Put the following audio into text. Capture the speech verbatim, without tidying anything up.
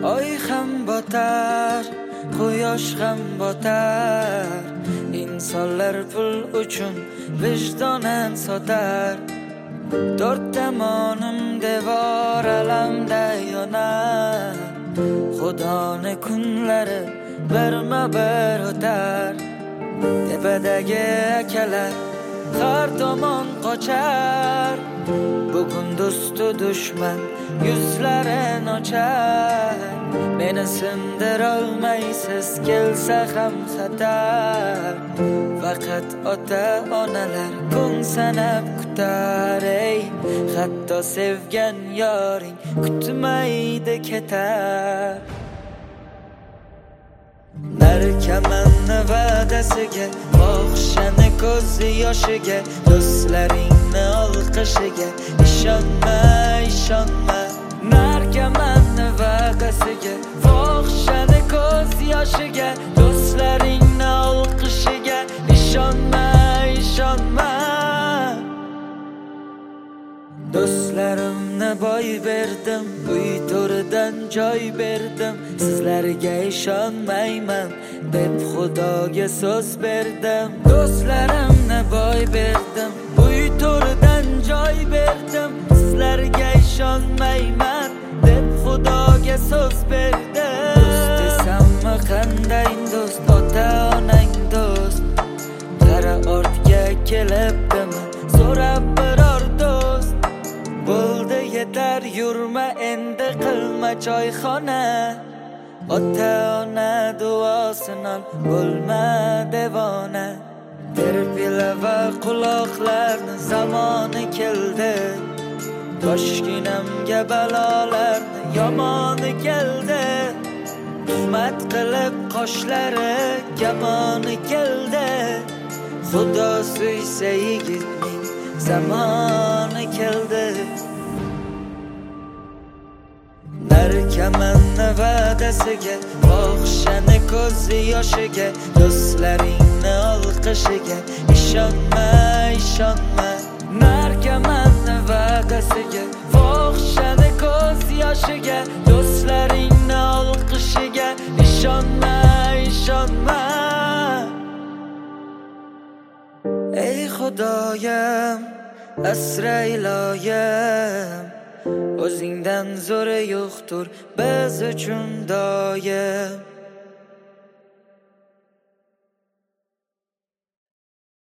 oy ham botar, quyosh ham botar. Insonlar pul uchun vijdonan sotar. Dört tomonim devor alamda yonar. Xudoni kunlari birma bir o'tar. Tepadagi akalar har tomon qochar. Bugun do'stu dushman yuzlarin ochar. Meni sindirolmaysiz kelsa ham xatar. Faqat ota-onalar kun sanab kutar. Ey, hatto sevgan yoring kutmaydi ketar. Narkamanni va'dasiga, fohishani ko'z yoshiga, do'stlaringni olqishiga ishonma, ishonma. Narkamanni va'dasiga, fohishani ko'z yoshiga, do'stlaringni olqishiga ishonma, ishonma. Do'stlarimni boy berdim, uy to'ridan joy berdim. Sizlarga ishonmayman deb Xudoga so'z berdim. Do'stlarimni boy berdim, uy to'ridan joy berdim. Sizlarga ishonmayman deb Xudoga so'z berdim. Do'st desammi qanday do'st, ota-onang do'st. Qara ortga kelibdimi so'rab biror do'st. Bo'ldi yetar, yurma endi qilma choyxona. Ota-ona duosini ol, bo'lma devona. Terpila va quloqlarni zamoni keldi. Toshginamga balolarni yomoni keldi. Tuhmat qilib qoshlari kamoni keldi. Xudo suysa yigitning zamoni keldi. Narkamanni va'dasiga, fohishani ko'z yoshiga, do'stlaringni olqishiga ishonma, ishonma. Narkamanni va'dasiga, fohishani ko'z yoshiga, do'stlaringni olqishiga ishonma, ishonma. Ey Xudoyim, asra iloyim, o'zingdan zo'ri yo'qdir biz uchun doim.